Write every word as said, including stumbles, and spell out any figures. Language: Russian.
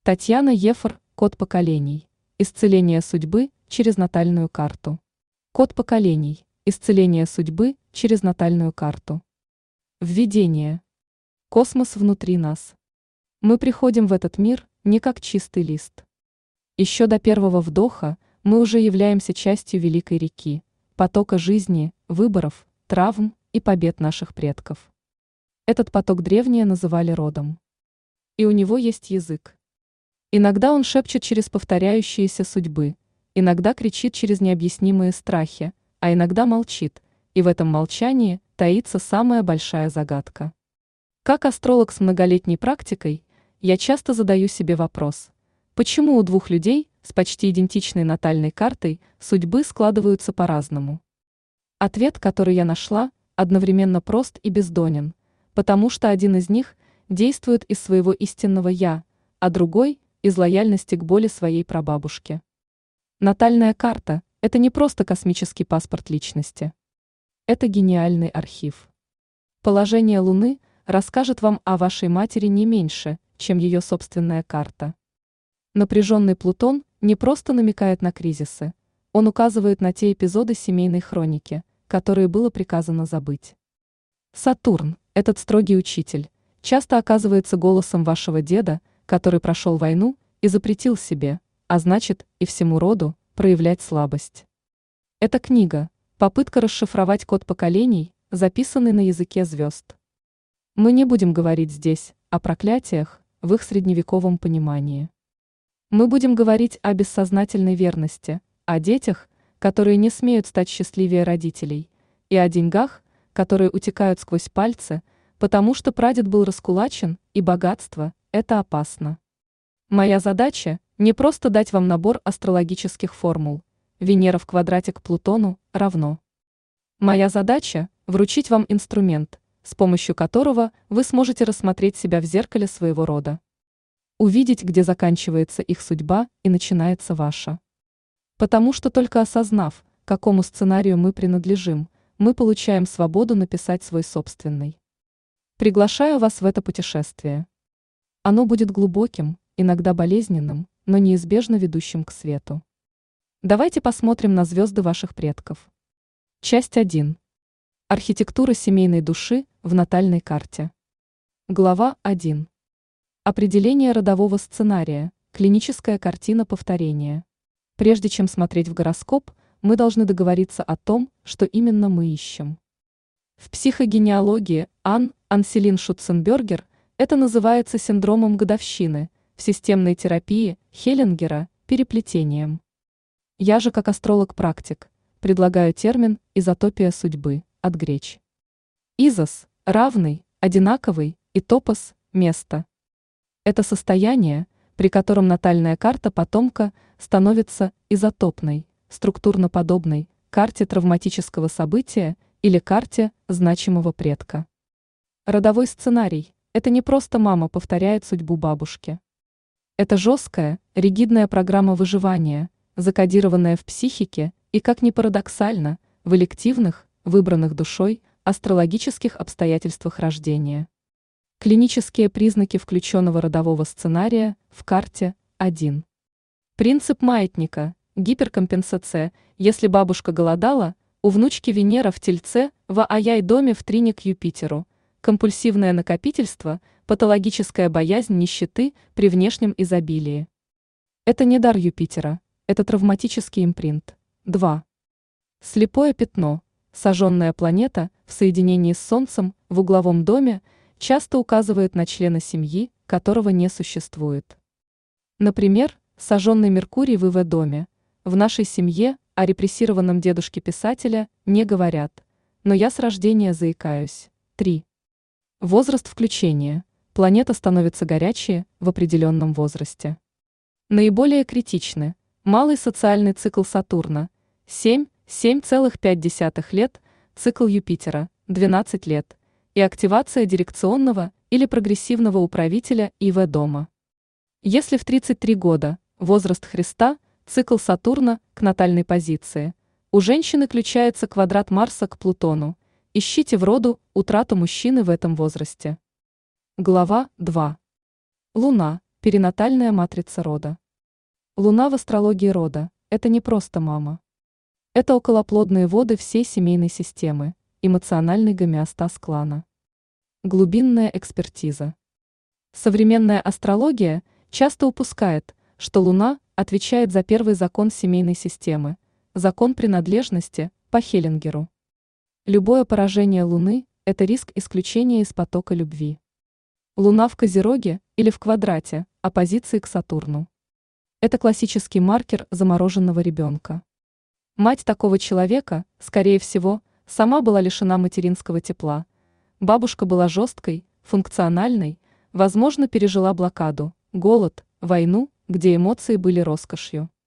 Татьяна Ефор, код поколений. Исцеление судьбы через натальную карту. Код поколений. Исцеление судьбы через натальную карту. Введение. Космос внутри нас. Мы приходим в этот мир не как чистый лист. Еще до первого вдоха мы уже являемся частью великой реки, потока жизни, выборов, травм и побед наших предков. Этот поток древние называли родом. И у него есть язык. Иногда он шепчет через повторяющиеся судьбы, иногда кричит через необъяснимые страхи, а иногда молчит, и в этом молчании таится самая большая загадка. Как астролог с многолетней практикой, я часто задаю себе вопрос, почему у двух людей с почти идентичной натальной картой судьбы складываются по-разному? Ответ, который я нашла, одновременно прост и бездонен, потому что один из них действует из своего истинного «я», а другой – из лояльности к боли своей прабабушки. Натальная карта – это не просто космический паспорт личности. Это гениальный архив. Положение Луны расскажет вам о вашей матери не меньше, чем ее собственная карта. Напряженный Плутон не просто намекает на кризисы, он указывает на те эпизоды семейной хроники, которые было приказано забыть. Сатурн, этот строгий учитель, часто оказывается голосом вашего деда, который прошел войну и запретил себе, а значит и всему роду, проявлять слабость. Эта книга – попытка расшифровать код поколений, записанный на языке звезд. Мы не будем говорить здесь о проклятиях в их средневековом понимании. Мы будем говорить о бессознательной верности, о детях, которые не смеют стать счастливее родителей, и о деньгах, которые утекают сквозь пальцы, потому что прадед был раскулачен, и богатство – это опасно. Моя задача – не просто дать вам набор астрологических формул. Венера в квадрате к Плутону равно. Моя задача – вручить вам инструмент, с помощью которого вы сможете рассмотреть себя в зеркале своего рода. Увидеть, где заканчивается их судьба и начинается ваша. Потому что только осознав, какому сценарию мы принадлежим, мы получаем свободу написать свой собственный. Приглашаю вас в это путешествие. Оно будет глубоким, иногда болезненным, но неизбежно ведущим к свету. Давайте посмотрим на звезды ваших предков. Часть один. Архитектура семейной души в натальной карте. Глава один. Определение родового сценария, клиническая картина повторения. Прежде чем смотреть в гороскоп, мы должны договориться о том, что именно мы ищем. В психогенеалогии Ан Анселин Шутценбергер это называется синдромом годовщины, в системной терапии Хеллингера – переплетением. Я же, как астролог-практик, предлагаю термин «изотопия судьбы» от греч. Изос – равный, одинаковый, и топос – место. Это состояние, при котором натальная карта потомка становится изотопной, структурно подобной карте травматического события или карте значимого предка. Родовой сценарий – это не просто мама повторяет судьбу бабушки. Это жесткая, ригидная программа выживания, закодированная в психике и, как ни парадоксально, в элективных, выбранных душой, астрологических обстоятельствах рождения. Клинические признаки включенного родового сценария в карте один. Принцип маятника, гиперкомпенсация, если бабушка голодала, у внучки Венера в Тельце в Аяй-доме в трине к Юпитеру, компульсивное накопительство, патологическая боязнь нищеты при внешнем изобилии. Это не дар Юпитера, это травматический импринт. два. Слепое пятно, сожженная планета в соединении с Солнцем в угловом доме часто указывает на члена семьи, которого не существует. Например, сожженный Меркурий в И В доме. В нашей семье о репрессированном дедушке писателя не говорят, но я с рождения заикаюсь. три. Возраст включения. Планета становится горячей в определенном возрасте. Наиболее критичны малый социальный цикл Сатурна – семь — семь целых пять десятых лет, цикл Юпитера – двенадцать лет, и активация дирекционного или прогрессивного управителя И В дома. Если в тридцать три года возраст Христа, цикл Сатурна к натальной позиции, у женщины включается квадрат Марса к Плутону, ищите в роду утрату мужчины в этом возрасте. Глава два. Луна Перинатальная матрица рода. Луна в астрологии рода – это не просто мама. Это околоплодные воды всей семейной системы, эмоциональный гомеостаз клана. Глубинная экспертиза. Современная астрология часто упускает, что Луна отвечает за первый закон семейной системы – закон принадлежности по Хеллингеру. Любое поражение Луны – это риск исключения из потока любви. Луна в Козероге или в квадрате, оппозиции к Сатурну. Это классический маркер замороженного ребенка. Мать такого человека, скорее всего, сама была лишена материнского тепла. Бабушка была жесткой, функциональной, возможно, пережила блокаду, голод, войну, где эмоции были роскошью.